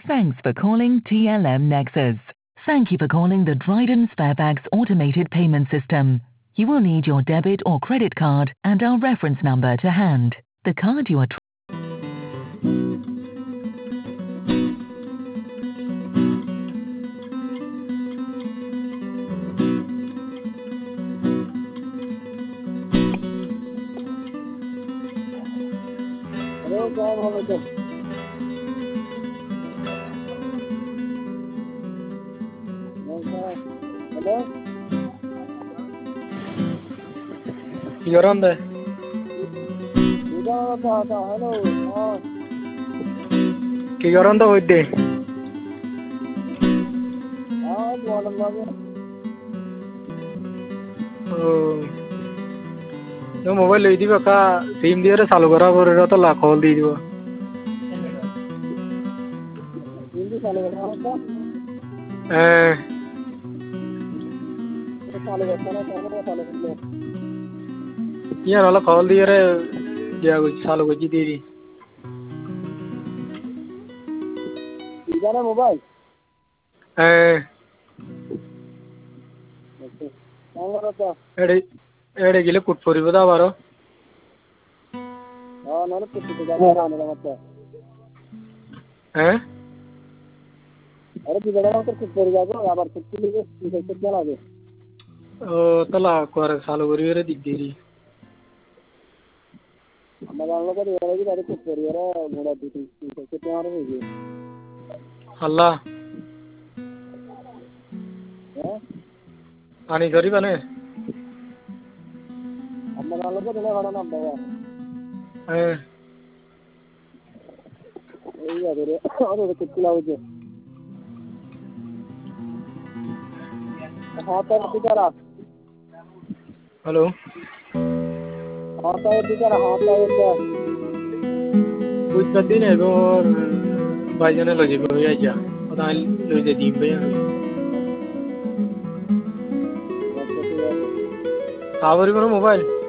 Thanks for calling TLM Nexus. Thank you for calling the Dryden Sparebags automated payment system. You will need your debit or credit card and our reference number to hand. The card you are Hello, sir. Hello? You're on there. Hello. You're on the way day. No mobile lady baka sim diye salugara gore to la call di diwa. Yeah, no la call di re ya kuch salu kuch di di. Mobile? Ede gile kut puri bada baro. No, put Tala kore salu gori re di di. Allah. Ani gari bane. Hello. कुछ करती नहीं तो भाई जाने लगे भैया जा पता नहीं लगे दीप भैया कावरी करो मोबाइल